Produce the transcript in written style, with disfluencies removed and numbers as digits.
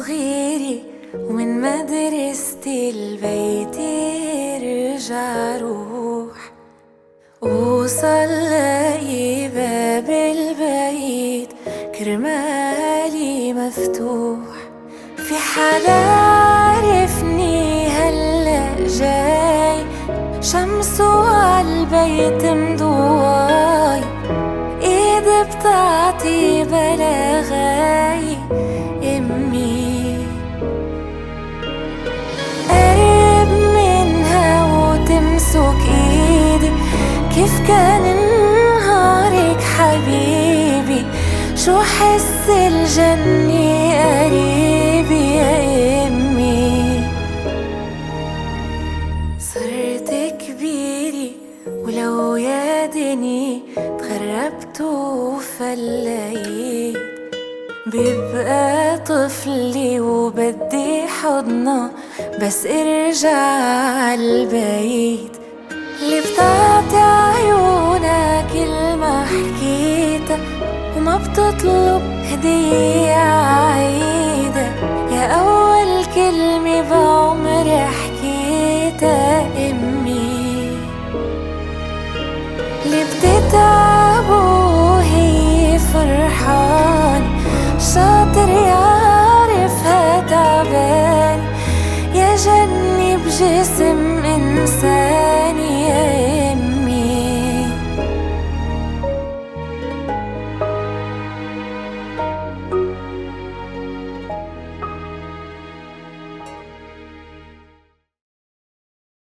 صغيري ومن مدرستي لبيتي ارجع روح، وصل لاقي باب البيت كرمالي مفتوح. في حدا عرفني هلأ جاي، شمسه عالبيت مضواي، ايد بتعطي بلا غاي امي. قرب منها وتمسك ايدي، كيف كان نهارك حبيبي، شو حس الجنة قريبي يا امي. صرت كبيري ولو يا دني تغربت وفليت، بيبقى طفلي وبدي حضنه بس ارجع عالبيت. اللي بتعطي عيونها كل ما حكيتها، وما بتطلب هدية عيدة يا